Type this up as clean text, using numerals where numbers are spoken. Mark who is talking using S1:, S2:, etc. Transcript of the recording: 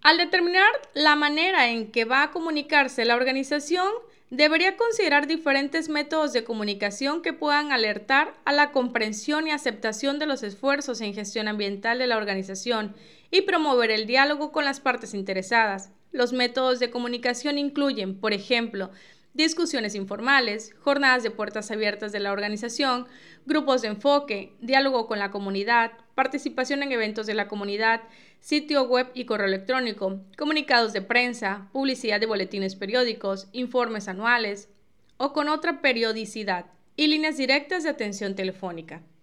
S1: Al determinar la manera en que va a comunicarse la organización, debería considerar diferentes métodos de comunicación que puedan alertar a la comprensión y aceptación de los esfuerzos en gestión ambiental de la organización y promover el diálogo con las partes interesadas. Los métodos de comunicación incluyen, por ejemplo, discusiones informales, jornadas de puertas abiertas de la organización, grupos de enfoque, diálogo con la comunidad, participación en eventos de la comunidad, sitio web y correo electrónico, comunicados de prensa, publicidad de boletines periódicos, informes anuales o con otra periodicidad y líneas directas de atención telefónica.